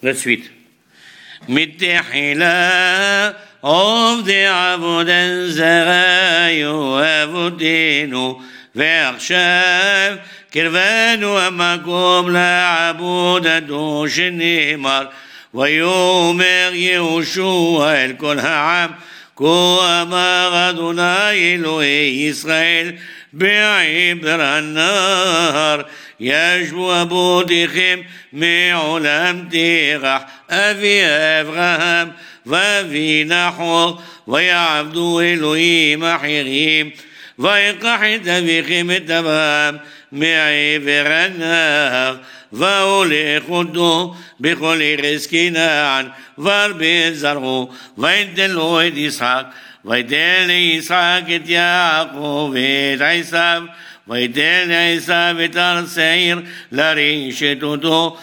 La suite. מתחילה עובדי עבודה זרה יאהבותינו, ועכשיו קרבנו המקום לעבודתו שנאמר, ויאמר יהושע אל כל העם, כה אמר אדוני אלוהי ישראל בעבר הנהר, ישבו אבותיכם מעולם תרח, אבי אברהם ואבי נחור, ויעבדו אלוהים אחרים, ויקח את אביכם את אברהם מעבר הנהר, והולך אותו בכל ארץ כנען, והרבה זרעו, ויתן לו את יצחק, ויתן ליצחק את יעקב ואת עשיו, ויתן לעשיו את הר שעיר לרשת אותו,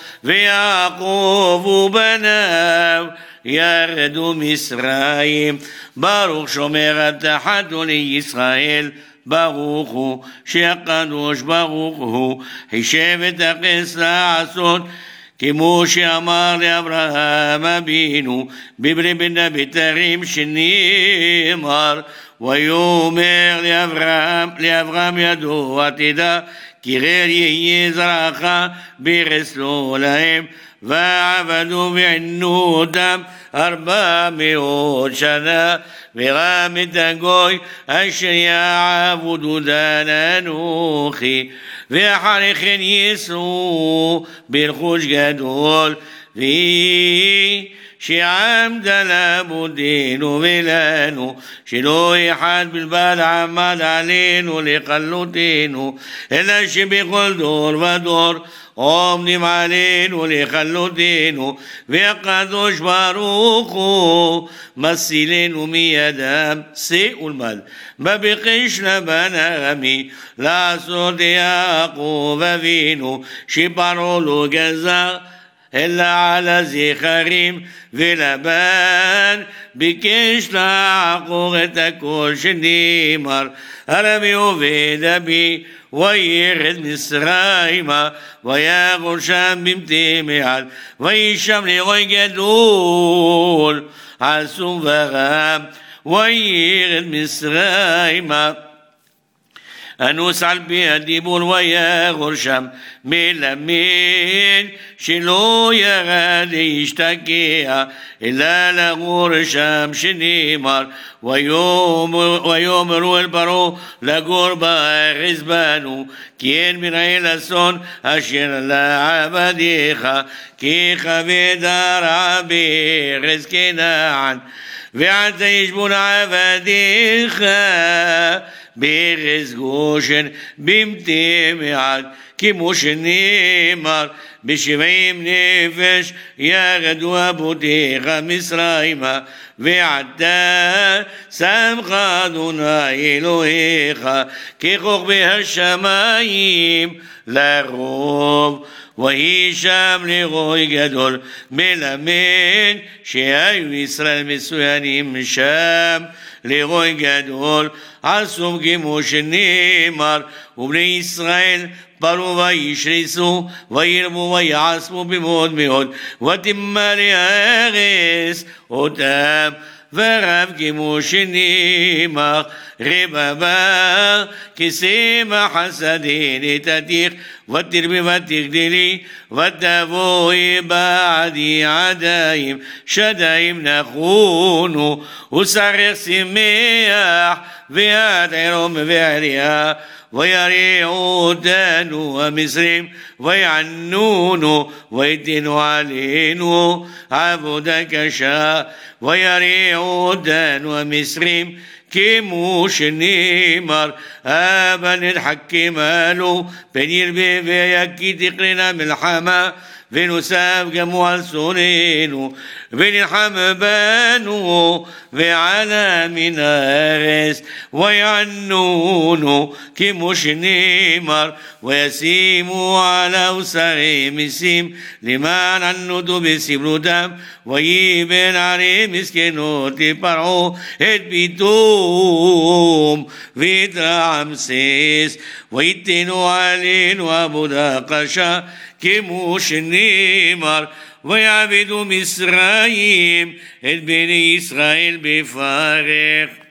ויעקב ובניו ירדו מצרים. ברוך שומר התחתו לישראל, ברוך הוא שהקדוש ברוך הוא חישב את החסד לעשות, כמו שאמר לאברהם אבינו בברית בין הבתרים שנאמר, ויאמר לאברהם ידוע תדע כי רר יהיה זרעך בארץ לא להם, ועבדו וענו אותם 400 שנה, וגם את הגוי אשר יעבדו דן אנוכי, ואחרי כן ייסעו ברכוש גדול, והיא שעמדה לאבותינו ולנו, שלא אחד בלבד עמד עלינו לכלותנו, אלא שבכל דור ודור עומדים עלינו לכלותנו, והקדוש ברוך הוא מסילנו מידם. שא ולמד בבקש לבן עמי לעשות יעקב אבינו, שפרעה לא גזר אלא על הזכרים, ולבן ביקש לעקור את הכל שנאמר, הרבי עובד אבי וירד מצרימה, ויגור שם במתי מעט, וישם לרוי גדול עצום ורם, וירד מצרימה. אנוס על פי הדיבור ויגור שם, מלמד שלא ירד להשתקע אלא לגור שם שנאמר, ויאמרו אל פרעה לגור בארץ בנו, כי אין מנהל אסון אשר לעבדיך, כי כבד הרע בארץ כנען, ועתה ישבון עבדיך בארץ גושן במתי מעט, כמו שנאמר, ב70 נפש ירדו אבותיך מצרימה, ועתה שמך אדוני אלוהיך ככוכבי השמיים לרוב, ויהי שם לרוי גדול, מלמד שהיו ישראל מצוינים שם לרוי גדול עצום, כמו שנאמר, ובני ישראל פרו וישרסו וירבו ויעצמו במאוד מאוד, ותמלא הארץ אותם, ורב כמו שנאמר, רבבה כשמח השדה נתתיך, ותרבי ותגדלי, ותבואי בעדי עדיים, שדיים נכונו, ושרך שמח, ואת עירום ועריה, ויריעו אותנו המצרים, ויענונו, ויתנו עלינו עבודה קשה, ויריעו אותנו המצרים, כמו שנאמר, אבל נתחכם לו, פן ירבה ויקי תקרנה מלחמה, ונוסף גמו על שונאינו, ונלחם בנו ועלה מן הארץ, ויענונו, כמו שנאמר, וישימו עליו שרי מיסים, למען ענותו בסבלותם, ויבן ערי מסכנות לפרעה את ביתום, ויתרעמסס, ויתנו עלינו עבודה קשה, כמו שנאמר, ויעבדו מצרים את בני ישראל בפרך.